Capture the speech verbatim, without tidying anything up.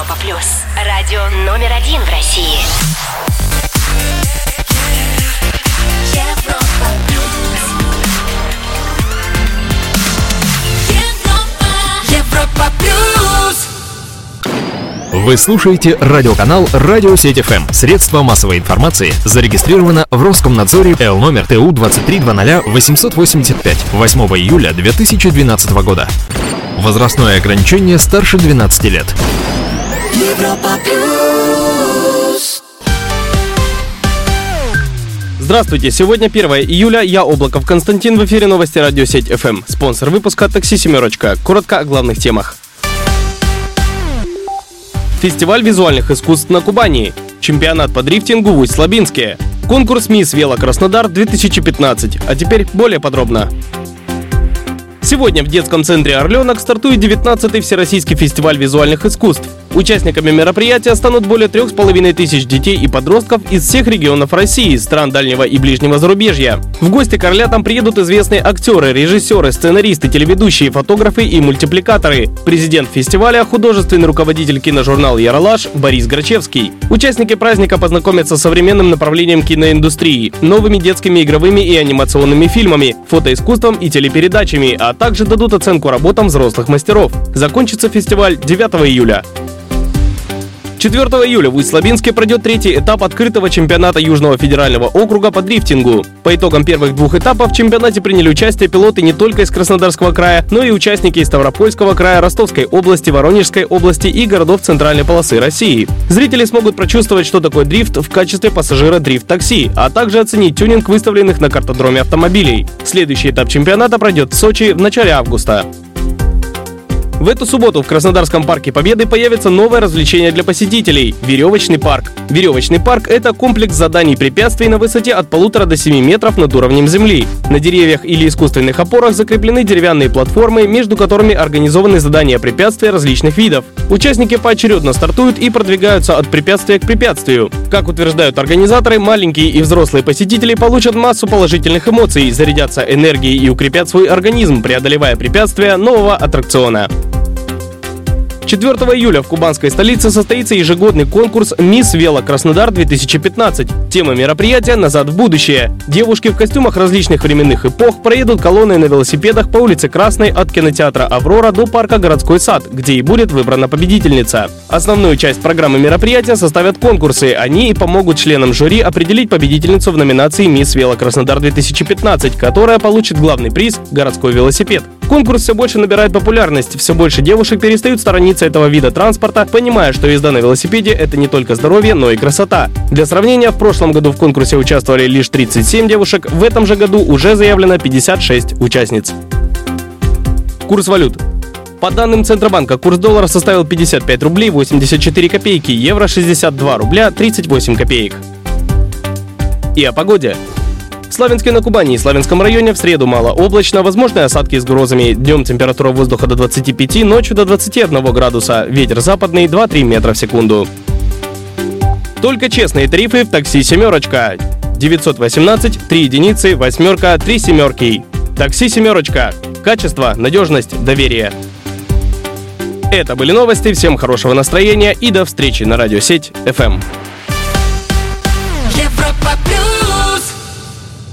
Европа плюс. Радио номер один в России. Европа плюс. Европа плюс. Вы слушаете радиоканал «Радиосеть эф эм». Средство массовой информации зарегистрировано в Роскомнадзоре Л номер Т У двадцать три двадцать восемьсот восемьдесят пять восьмого июля две тысячи двенадцатого года. Возрастное ограничение старше двенадцати лет. Европа плюс. Здравствуйте, сегодня первое июля, я Облаков Константин, в эфире новости «Радиосеть эф эм». Спонсор выпуска «Такси Семерочка». Коротко о главных темах. Фестиваль визуальных искусств на Кубани. Чемпионат по дрифтингу в Усть-Лабинске. Конкурс «Мисс Вело Краснодар две тысячи пятнадцать». А теперь более подробно. Сегодня в детском центре «Орленок» стартует девятнадцатый Всероссийский фестиваль визуальных искусств. Участниками мероприятия станут более трех с половиной тысяч детей и подростков из всех регионов России, стран дальнего и ближнего зарубежья. В гости к орлятам приедут известные актеры, режиссеры, сценаристы, телеведущие, фотографы и мультипликаторы. Президент фестиваля – художественный руководитель киножурнала «Яралаш» Борис Грачевский. Участники праздника познакомятся с современным направлением киноиндустрии, новыми детскими игровыми и анимационными фильмами, фотоискусством и телепередачами, а также дадут оценку работам взрослых мастеров. Закончится фестиваль девятого июля. четвёртого июля в Усть-Лабинске пройдет третий этап открытого чемпионата Южного федерального округа по дрифтингу. По итогам первых двух этапов в чемпионате приняли участие пилоты не только из Краснодарского края, но и участники из Ставропольского края, Ростовской области, Воронежской области и городов центральной полосы России. Зрители смогут прочувствовать, что такое дрифт в качестве пассажира дрифт-такси, а также оценить тюнинг выставленных на картодроме автомобилей. Следующий этап чемпионата пройдет в Сочи в начале августа. В эту субботу в Краснодарском парке Победы появится новое развлечение для посетителей – веревочный парк. Веревочный парк – это комплекс заданий и препятствий на высоте от полутора до семи метров над уровнем земли. На деревьях или искусственных опорах закреплены деревянные платформы, между которыми организованы задания препятствия различных видов. Участники поочередно стартуют и продвигаются от препятствия к препятствию. Как утверждают организаторы, маленькие и взрослые посетители получат массу положительных эмоций, зарядятся энергией и укрепят свой организм, преодолевая препятствия нового аттракциона. четвёртого июля в кубанской столице состоится ежегодный конкурс «Мисс Вело Краснодар две тысячи пятнадцать». Тема мероприятия «Назад в будущее». Девушки в костюмах различных временных эпох проедут колонной на велосипедах по улице Красной от кинотеатра «Аврора» до парка «Городской сад», где и будет выбрана победительница. Основную часть программы мероприятия составят конкурсы. Они и помогут членам жюри определить победительницу в номинации «Мисс Вело Краснодар две тысячи пятнадцать», которая получит главный приз – городской велосипед. Конкурс все больше набирает популярность, все больше девушек перестают сторониться этого вида транспорта, понимая, что езда на велосипеде – это не только здоровье, но и красота. Для сравнения, в прошлом году в конкурсе участвовали лишь тридцать семь девушек, в этом же году уже заявлено пятьдесят шесть участниц. Курс валют. По данным Центробанка, курс доллара составил пятьдесят пять рублей восемьдесят четыре копейки, евро шестьдесят два рубля тридцать восемь копеек. И о погоде. В Славянске на Кубани и Славянском районе в среду малооблачно, возможны осадки с грозами. Днем температура воздуха до двадцати пяти, ночью до двадцати одного градуса. Ветер западный два-три метра в секунду. Только честные тарифы в такси «Семерочка». девятьсот восемнадцать три единицы, восьмерка, три семерки. Такси «Семерочка». Качество, надежность, доверие. Это были новости. Всем хорошего настроения и до встречи на Радиосеть эф эм.